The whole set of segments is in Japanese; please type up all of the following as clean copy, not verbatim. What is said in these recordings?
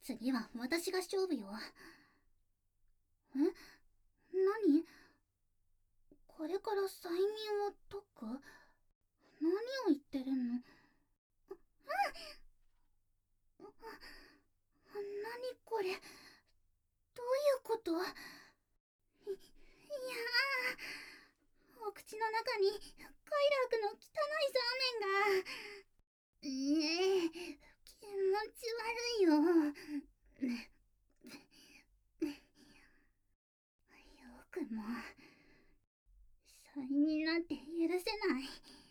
次は私が勝負よ。え、何？これから催眠を解く？何を言ってるの？何これ？どういうこと？いやー、お口の中に快楽の汚いザーメンが。気持ち悪いよ。よくも催眠なんて許せない。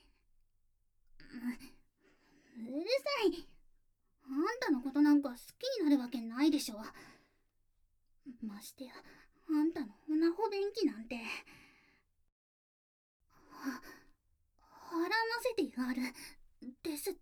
うるさい。あんたのことなんか好きになるわけないでしょ。ましてやあんたのオナホ便器なんて。はらませてやるですって。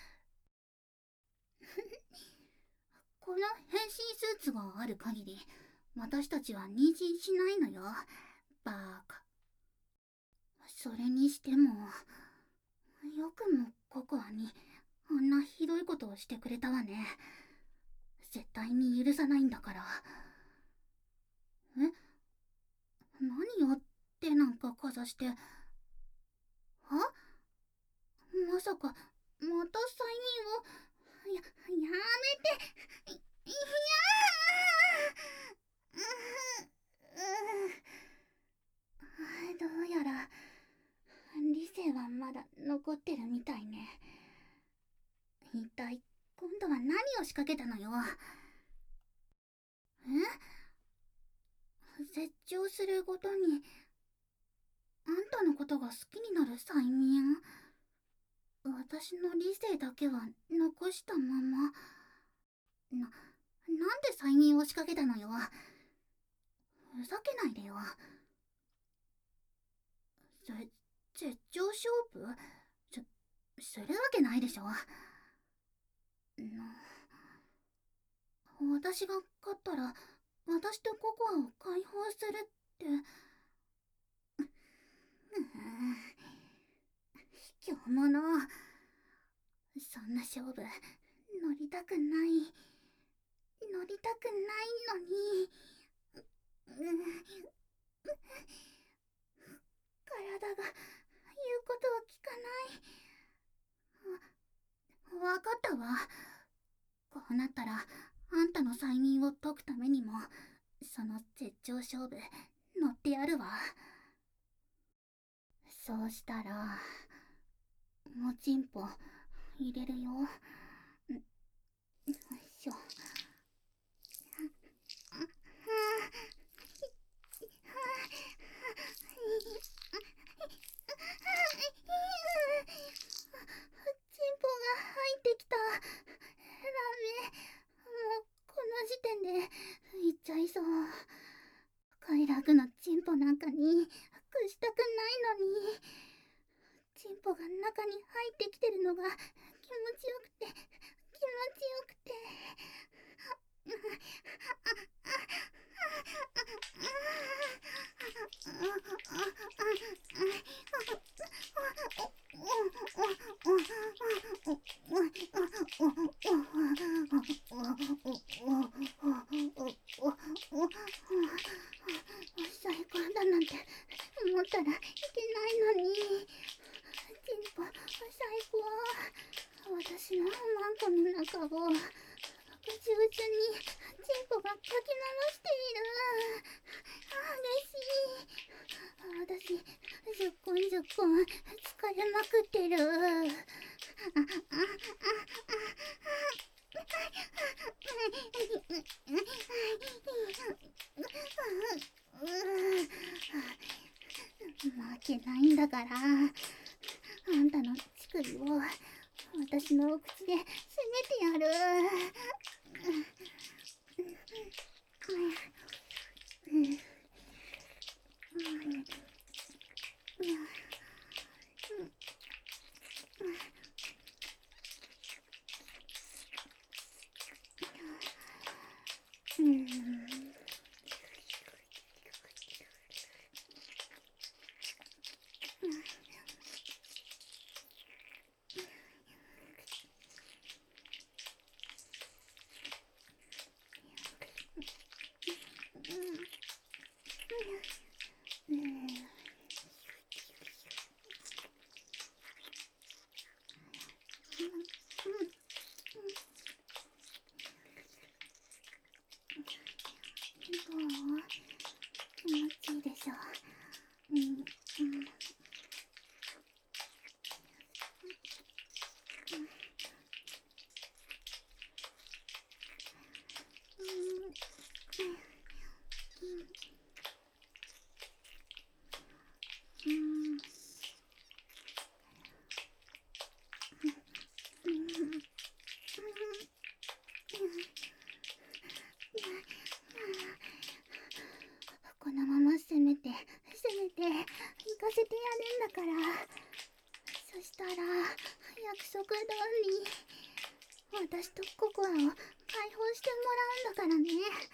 この変身スーツがある限り私たちは妊娠しないのよ、バーカ。それにしてもよくもココアにあんなひどいことをしてくれたわね。絶対に許さないんだから。え、何を手なんかかざして。まさかまた催眠を。やめて。いやどうやら理性はまだ残ってるみたいね。一体今度は何を仕掛けたのよ。絶頂するごとにあんたのことが好きになる催眠。私の理性だけは残したまま。なんで催眠を仕掛けたのよ。ふざけないでよ。絶頂勝負するわけないでしょ。私が勝ったら私とココアを解放するって。卑怯者。そんな勝負乗りたくない。乗りたくないのに。体が言うことを聞かない。わかったわ。こうなったらあんたの催眠を解くためにもその絶頂勝負乗ってやるわ。そうしたらおちんぽ入れるよ。よいしょ。チンポが入ってきた。ダメ。もうこの時点で行っちゃいそう。快楽のチンポなんかに屈したくないのに。チンポが中に入ってきてるのが気持ちよくて気持ちよくて。最高だなんて思ったらいけないのに。チンポ最高。私のマンコの中をぐちぐちにチンポがかき回している。嬉しい。私ずっこんずっこん疲れまくってる。負けないんだから。あんたの乳首を私のお口で締めてやる。 しょ。うんうんこのまま攻めて行かせてやるんだから。そしたら約束通り私とココアを解放してもらうんだからね。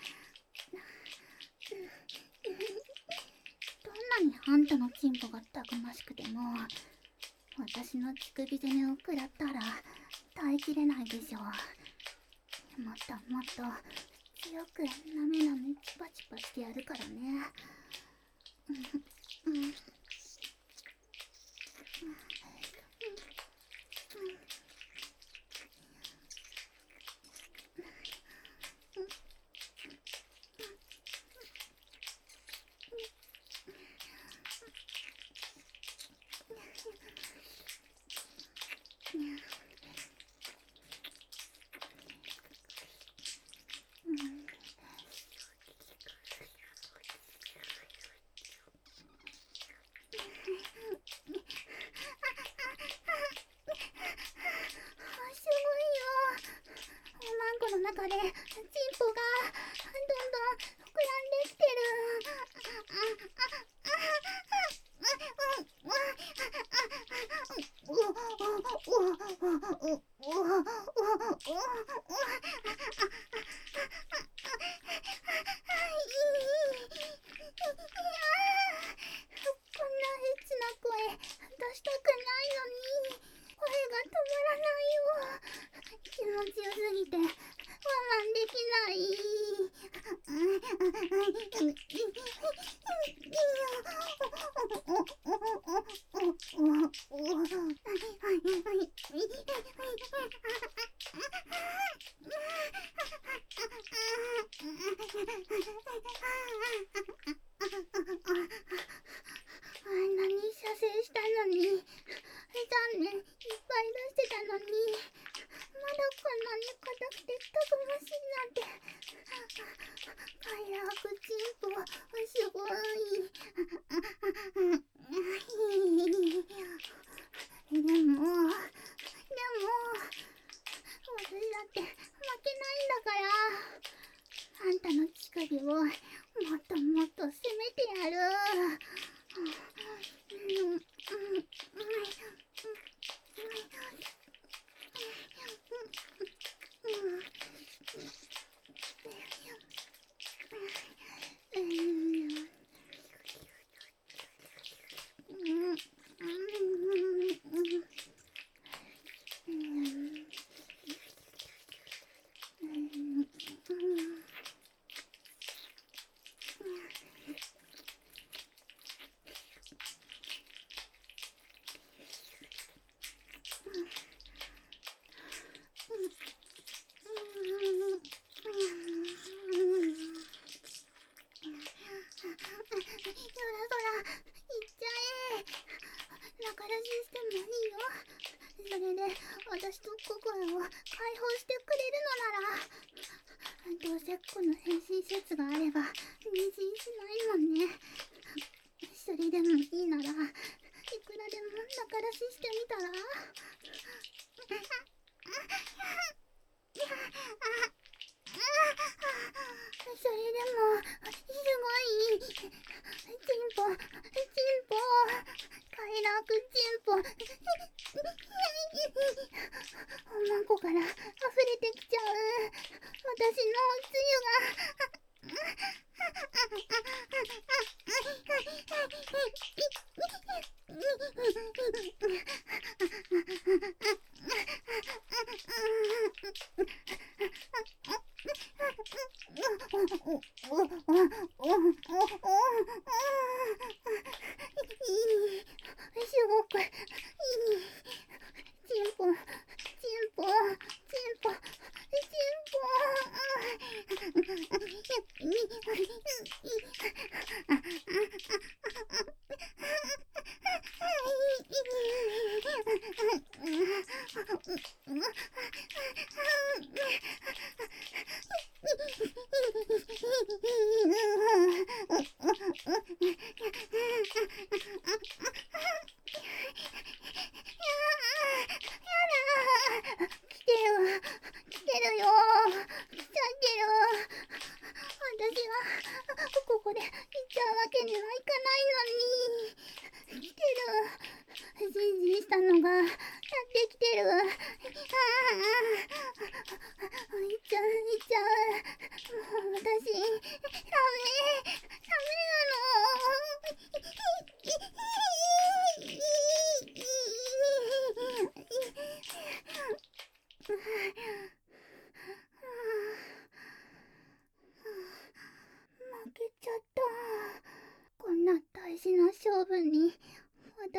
どんなにあんたのチンポがたくましくても、私の乳首攻めを食らったら耐えきれないでしょう。もっともっと強くなめなめチパチパしてやるからね。の中でチンポがどんどん膨らんできてこんなエッチな声出したくないのに、声が止まらないよ。気持ちよすぎて我慢できない。あんなに射精したのに、残念、いっぱい出してたのに、まだこんなに硬くてたくましいなんて。快楽チンポ、すごい。でも、私だって負けないんだから。あんたの乳首をもっともっと攻めてやる。それで私と心を解放してくれるのなら、どうせこの変身説があれば妊娠しないもんね。それでもいいならいくらでも仲出ししてみたら。それでもすごいチンポ快楽チンポおまんこから溢れてきちゃう私のおつゆが。すごくいい。チンポチンポチンポチンポ。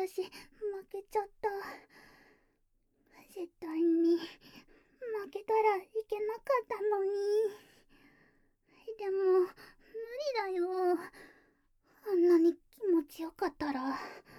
私負けちゃった。絶対に負けたらいけなかったのに。でも無理だよ。あんなに気持ちよかったら。